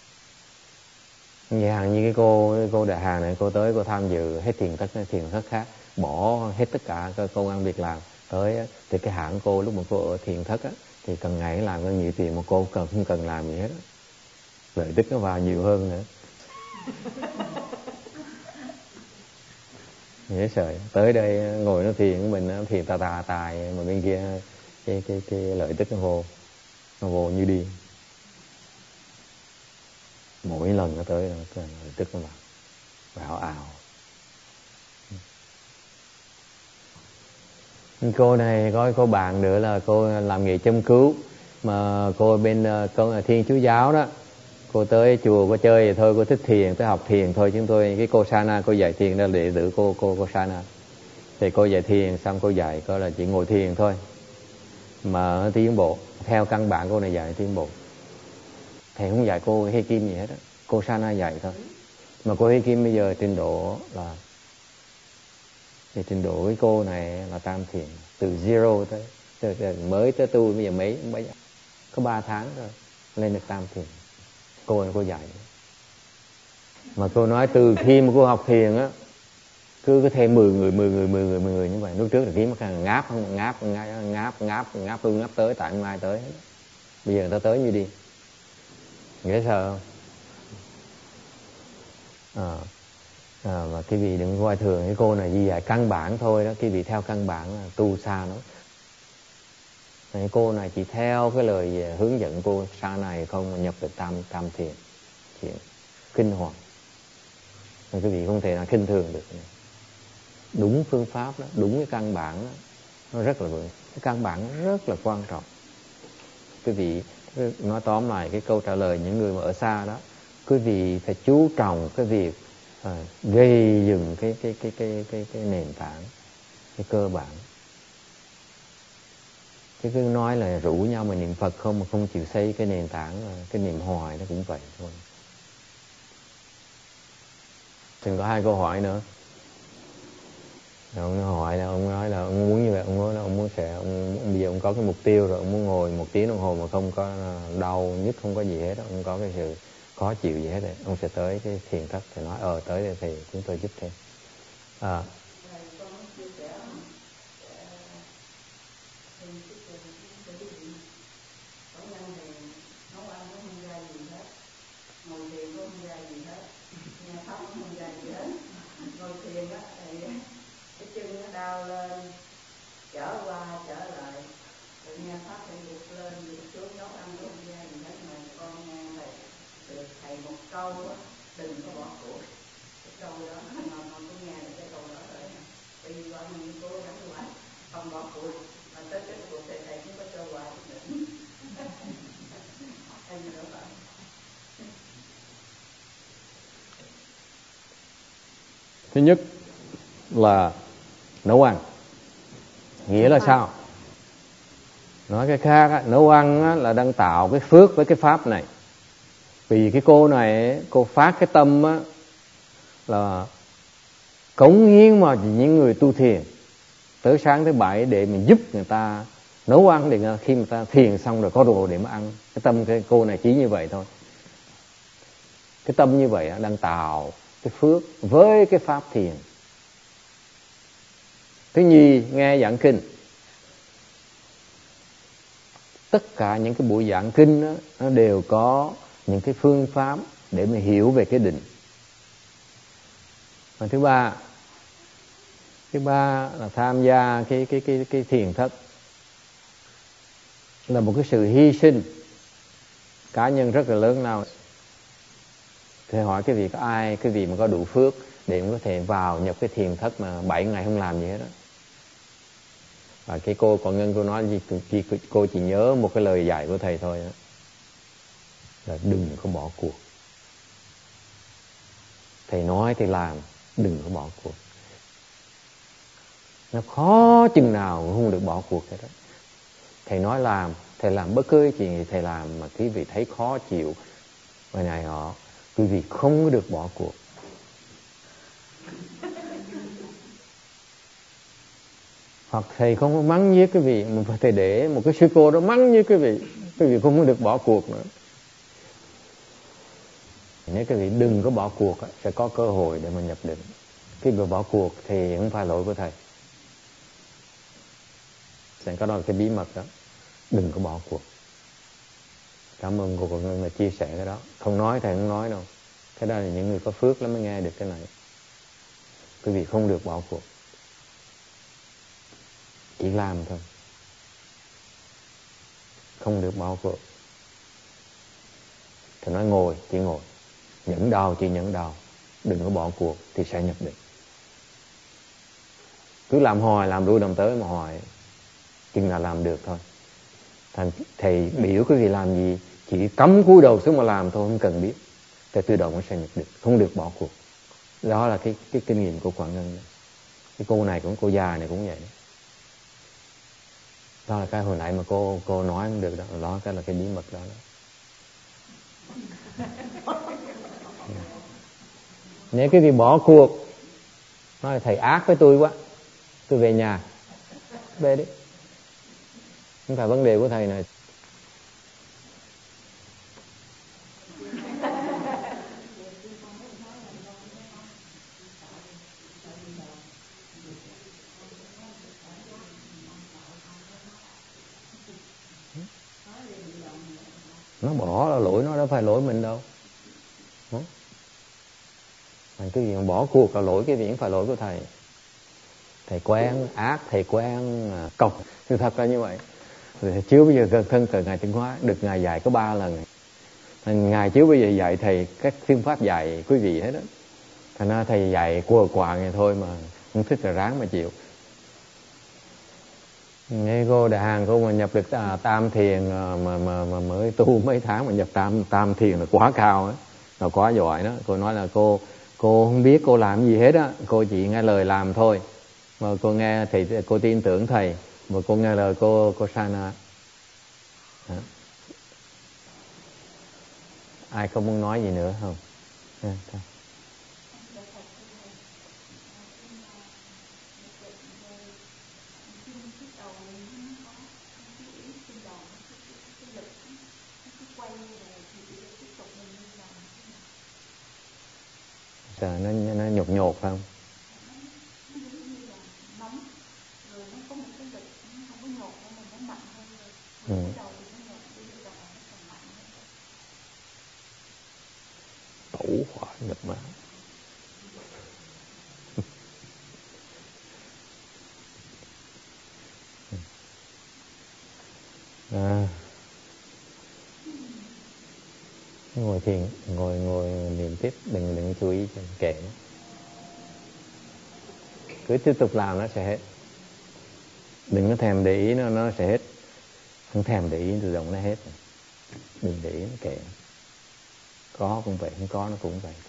Như cái cô đại hàng này, cô tới cô tham dự hết thiền thất khác, bỏ hết tất cả các công ăn việc làm tới, thì cái hãng cô lúc mà cô ở thiền thất á, thì cần ngày làm có nhiều tiền mà cô không cần làm gì hết á. Lợi tức nó vào nhiều hơn nữa. Dễ sợ. Tới đây ngồi nó thiền của mình, nó thiền tài mà bên kia cái lợi tức nó vô như điên. Mỗi lần nó tới cái lợi tức nó vào ảo. Cô này có cô bạn nữa là cô làm nghề châm cứu, mà cô bên Thiên Chúa Giáo đó. Cô tới chùa cô chơi vậy thôi, cô thích thiền, tới học thiền thôi. Chúng tôi cái cô Sana, cô dạy thiền đó là đệ tử cô Sana. Thì cô dạy thiền xong cô dạy có là chỉ ngồi thiền thôi mà tiến bộ theo căn bản cô này dạy tiến bộ. Thầy không dạy cô Hê Kim gì hết á, cô Sana dạy thôi. Mà cô Hê Kim bây giờ trình độ là trình độ với cô này là tam thiền từ zero tới mới tới tu bây giờ mấy có 3 tháng rồi lên được tam thiền. Cô dạy. Mà cô nói từ khi mà cô học thiền á, cứ thêm 10 người như vậy. Lúc trước là kiếm ngáp tới tại mai tới hết. Bây giờ người ta tới như đi. Dễ sợ không? Mà cái vị đừng coi thường cái cô này chỉ dạy căn bản thôi đó. Cái vị theo căn bản là tu xa lắm. Cái cô này chỉ theo cái lời hướng dẫn cô sau này không nhập được tam thiền chuyện kinh hoàng. Cái vị không thể nào khinh thường được. Đúng phương pháp đó, đúng cái căn bản đó, nó rất là vững. Cái căn bản rất là quan trọng. Quý vị nói tóm lại cái câu trả lời những người mà ở xa đó, quý vị phải chú trọng cái việc gây dựng cái nền tảng, cái cơ bản. Chứ cứ nói là rủ nhau mà niệm Phật không, mà không chịu xây cái nền tảng, cái niệm hoài nó cũng vậy thôi. Còn có 2 câu hỏi nữa. Ông hỏi là ông nói là ông muốn như vậy, ông nói là ông muốn bây giờ ông có cái mục tiêu rồi, ông muốn ngồi 1 tiếng đồng hồ mà không có đau nhức, không có gì hết, ông có cái sự khó chịu gì hết rồi, ông sẽ tới cái thiền thất thì nói tới đây thì chúng tôi giúp thêm. Đau lên, trở qua trở lại, tự nghe pháp thì vụt lên, vụt xuống, nấu ăn không ra gì hết. Mà con nghe thầy được thầy một câu á, đừng có bỏ cuộc. Cái câu đó, mà con cũng nghe được cái câu đó rồi. Bởi vì con mình cố gắng hoài, không bỏ cuộc. Mà tới cái cuộc thầy cũng có cho hoài nữa. Hay gì nữa vậy? Thứ nhất là nấu ăn. Nghĩa là sao? Nói cái khác á, nấu ăn á, là đang tạo cái phước với cái pháp này. Vì cái cô này, cô phát cái tâm á, là cống hiến vào những người tu thiền tới sáng thứ Bảy để mình giúp người ta nấu ăn, để khi người ta thiền xong rồi có đồ để mà ăn. Cái tâm cái cô này chỉ như vậy thôi. Cái tâm như vậy á, đang tạo cái phước với cái pháp thiền. Thứ nhì, nghe giảng kinh. Tất cả những cái buổi giảng kinh đó, nó đều có những cái phương pháp để mình hiểu về cái định. Và thứ ba là tham gia cái thiền thất là một cái sự hy sinh cá nhân rất là lớn nào. Thì hỏi cái vị có ai, cái vị mà có đủ phước để có thể vào nhập cái thiền thất mà 7 ngày không làm gì hết đó. Và cái cô Quảng Ngân cô nói gì, cô chỉ nhớ một cái lời dạy của thầy thôi đó, là đừng có bỏ cuộc. Thầy nói thì làm, đừng có bỏ cuộc. Nó khó chừng nào cũng không được bỏ cuộc hết đó. Thầy nói làm, thầy làm bất cứ chuyện gì thầy làm mà quý vị thấy khó chịu và này họ, quý vị không có được bỏ cuộc. Hoặc thầy không có mắng với quý vị, mà thầy để một cái sư cô đó mắng với quý vị không có được bỏ cuộc nữa. Nếu quý vị đừng có bỏ cuộc, sẽ có cơ hội để mà nhập định. Khi mà bỏ cuộc thì không phải lỗi của thầy. Sẽ có đó là cái bí mật đó. Đừng có bỏ cuộc. Cảm ơn cô Ngân là chia sẻ cái đó. Không nói thầy không nói đâu. Cái đó là những người có phước lắm mới nghe được cái này. Quý vị không được bỏ cuộc. Chỉ làm thôi. Không được bỏ cuộc. Thầy nói ngồi, chỉ ngồi. Nhẫn đau, chỉ nhẫn đau. Đừng có bỏ cuộc thì sẽ nhập định. Cứ làm hoài, làm đuôi đồng tới mà hoài, chừng là làm được thôi. Thầy biểu quý vị làm gì, chỉ cắm cúi đầu xuống mà làm thôi, không cần biết. Thì tự động nó sẽ nhập định, không được bỏ cuộc. Đó là cái kinh nghiệm của Quảng Ngân. Cái cô này cũng, cô già này cũng vậy. Đó là cái hồi nãy mà cô nói không được đó. Đó cái là cái bí mật đó. Nếu cái gì bỏ cuộc, nói là thầy ác với tôi quá, tôi về nhà. Về đi. Không phải vấn đề của thầy này. Nó bỏ là lỗi nó, đâu phải lỗi mình đâu. Cái gì mà bỏ cuộc là lỗi cái gì, không phải lỗi của thầy. Thầy quen ác, thầy quen cọc. Sự thật là như vậy. Thầy chiếu bây giờ gần thân cờ Ngài Tịnh Hóa, được Ngài dạy có 3 lần. Ngài chiếu bây giờ dạy thầy các phương pháp dạy quý vị hết đó. Thành ra thầy dạy qua quà này thôi mà không thích là ráng mà chịu. Nghe cô Đại Hàn cô mà nhập được tam thiền mà mới tu mấy tháng mà nhập tam thiền là quá cao á, là quá giỏi đó. Cô nói là cô không biết cô làm gì hết á, cô chỉ nghe lời làm thôi. Mà cô nghe thì cô tin tưởng thầy, Và cô nghe lời cô Sana. Ai không muốn nói gì nữa không? Sợ nó nhột nhột phải không? Tẩu hỏa nhập ma. Ngồi thiền, ngồi niệm tiếp, đừng chú ý kệ nó. Cứ tiếp tục làm nó sẽ hết. Đừng có thèm để ý nó sẽ hết. Không thèm để ý tự động nó hết. Đừng để ý nó kệ. Có cũng vậy, không có nó cũng vậy.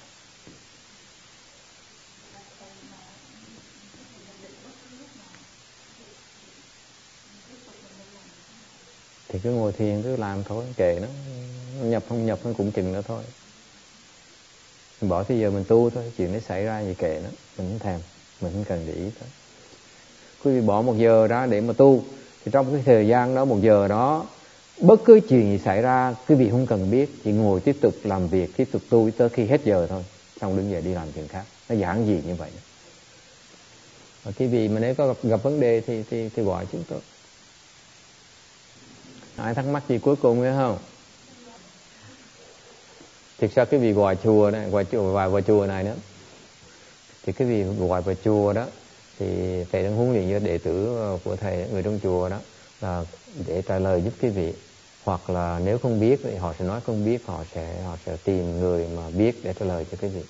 Thì cứ ngồi thiền cứ làm thôi, kệ nó nhập không nhập nó cũng chừng nữa thôi. Mình bỏ tới giờ mình tu thôi, chuyện nó xảy ra gì kệ nó, mình không thèm, mình không cần để ý thôi. Quý vị bỏ 1 giờ ra để mà tu, thì trong cái thời gian đó 1 giờ đó, bất cứ chuyện gì xảy ra quý vị không cần biết, chỉ ngồi tiếp tục làm việc, tiếp tục tu tới khi hết giờ thôi, xong đứng dậy đi làm chuyện khác. Nó giản dị như vậy. Và quý vị mà nếu có gặp vấn đề thì gọi chúng tôi. Ai thắc mắc gì cuối cùng nữa không? Thực ra cái vị gọi chùa này, vào chùa này nữa, thì cái vị gọi vào chùa đó thì thầy đang huấn luyện cho đệ tử của thầy, người trong chùa đó, là để trả lời giúp cái vị. Hoặc là nếu không biết thì họ sẽ nói không biết, họ sẽ tìm người mà biết để trả lời cho cái vị.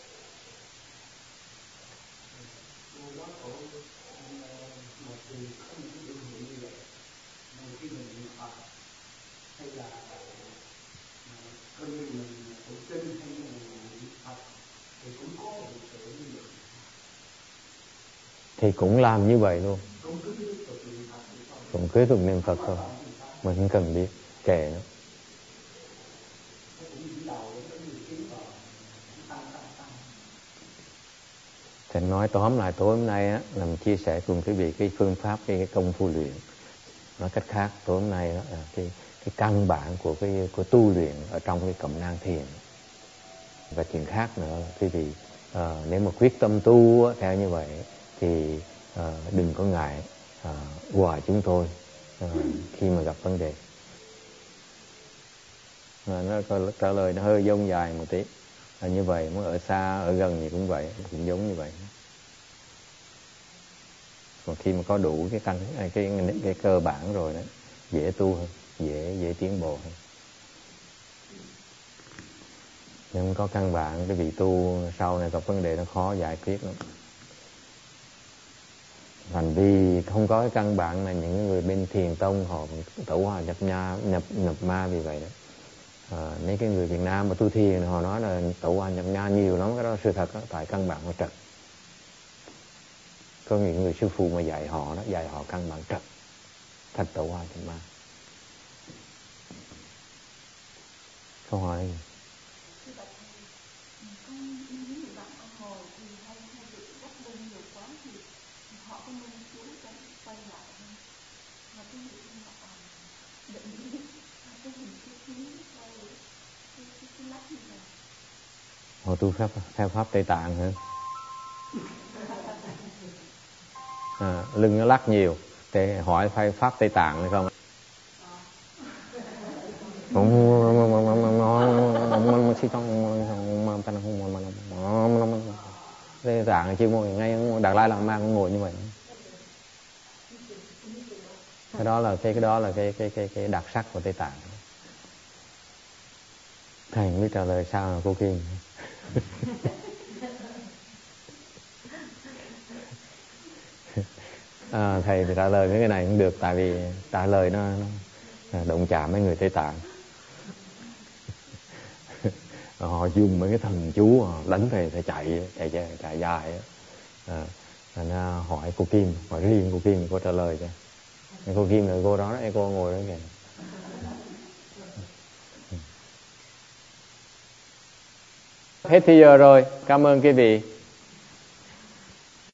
Thì cũng làm như vậy luôn, cũng cứ tục niệm Phật thôi, mình không cần biết, kệ nó. Thì nói tóm lại tối hôm nay á, là mình chia sẻ cùng quý vị cái phương pháp, cái công phu luyện. Nói cách khác, tối hôm nay đó là cái căn bản của tu luyện ở trong cái Cẩm Nang Thiền. Và chuyện khác nữa, quý vị nếu mà quyết tâm tu theo như vậy thì đừng có ngại gọi chúng tôi khi mà gặp vấn đề. Nó trả lời nó hơi dông dài một tí. Như vậy, muốn ở xa, ở gần gì cũng vậy, cũng giống như vậy. Còn khi mà có đủ cái cơ bản rồi đó, dễ tu hơn, dễ tiến bộ hơn. Nếu không có căn bản, cái vị tu sau này gặp vấn đề nó khó giải quyết lắm. Thành vì không có cái căn bản là những người bên thiền tông họ tẩu hỏa nhập ma vì vậy đó. Mấy cái người Việt Nam mà tu thiền họ nói là tẩu hỏa nhập ma nhiều lắm, cái đó sự thật đó, tại căn bản họ trật. Có những người sư phụ mà dạy họ đó, dạy họ căn bản trật, thành tẩu hỏa nhập ma. Câu hỏi gì? Họ tu theo pháp Tây Tạng hả? Lưng nó lắc nhiều, thì hỏi phải pháp Tây Tạng hay không? Tây Tạng chứ ngồi ngay Đạt Lai Lạt Ma cũng ngồi như vậy. Cái đó là cái đặc sắc của Tây Tạng. Thầy mới trả lời sao là cô Kim. Thầy thì trả lời cái này không được, tại vì trả lời nó động chạm mấy người Tây Tạng. Họ dùng mấy cái thần chú đánh thầy chạy dài. Thành ra hỏi cô Kim, hỏi riêng cô Kim có trả lời cho. Cô Kim là cô đó, cô ngồi đó kìa. Hết thì giờ rồi, cảm ơn quý vị.